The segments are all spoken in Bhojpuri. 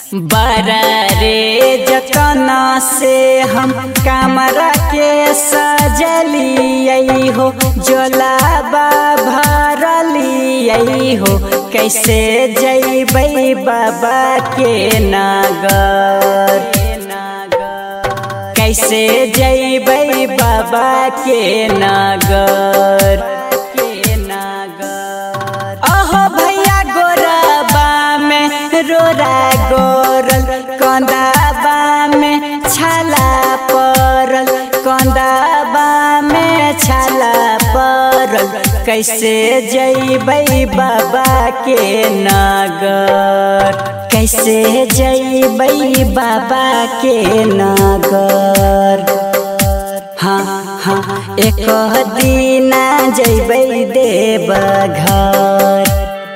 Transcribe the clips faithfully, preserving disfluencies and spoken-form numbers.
बारा रे जतना से हम कमरा के सजलिए हो, जोलाबा भरलिए हो। कैसे जइबै बाबा के नगर, कैसे जइबै बाबा के नगर। अहो भैया गोरबा में रोरा गोरल, कंदाबा में छाला परल, कंदाबा में छाला परल। कैसे जइबै बाबा के नगर, कैसे जइबै बाबा के नगर। हाँ हाँ एक दिना जइबै देवघर।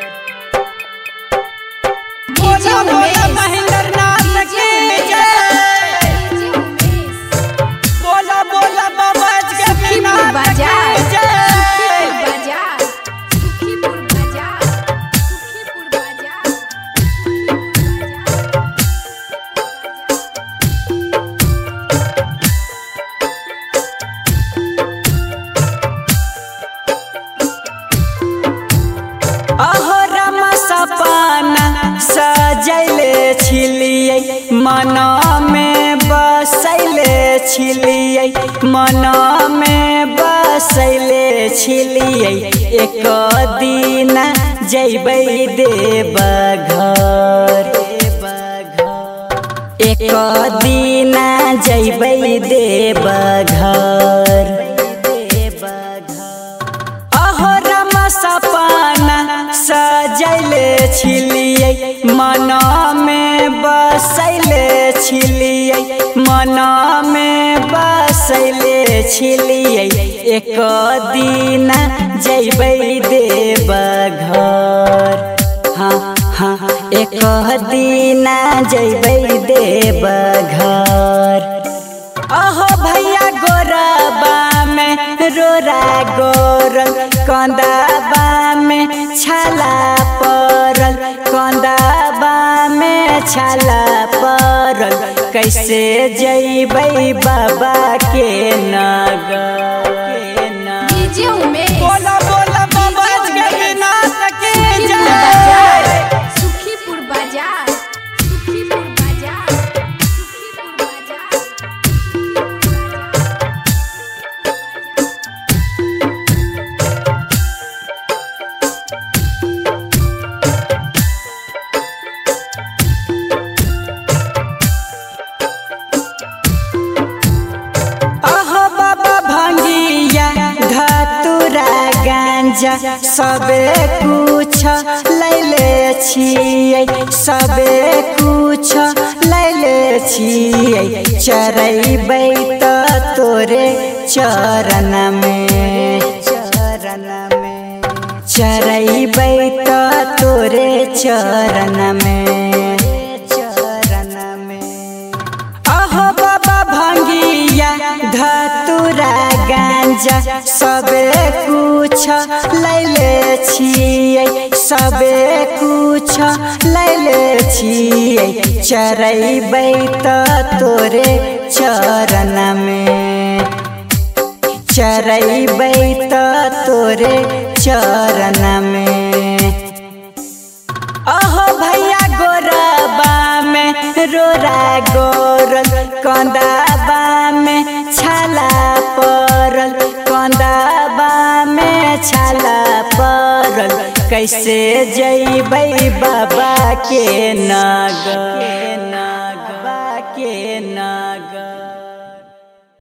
अहो रमा सपना सजैले छिलिए, मन में बसैले छिलिए, मन में बसैले छिलिए। एक दिना जइबै देवघर, एक दिना जइबै देवघर। सपना सजैले छिलिए, मन में बसैले छिलिए, मन में बसैले छिलिए। एक दिना जइबै देवघर। हाँ हाँ एक दिना जइबै देवघर। अहो भैया गोरबा में रोरा गोरल, कंदाबा में छाला परल, कंदाबा में छाला परल। कैसे जइबै बाबा के नगर। बोला बोला बाबा के बिना सके जाए। सुखीपुर बाजार, सुखीपुर बाजार, सुखीपुर सबे कुछ लैले छियै, सबे कुछ लैले छियै। चरैबै त तोरे चरण में, चरण में चरैबै त तोरे चरण में, चरण में। अहो बाबा भंगिया धतुरा गांजा सबे कुछ लैले छियै, सबे कुछ लैले छियै। चरैबै त तोरे चरण में, चरैबै त तोरे चरण में। अहो भैया गोरबा में रोरा गोरल, कंदाबा में छाला परल, कंदाबा में छाला परल। कैसे जइबै बाबा के नगर।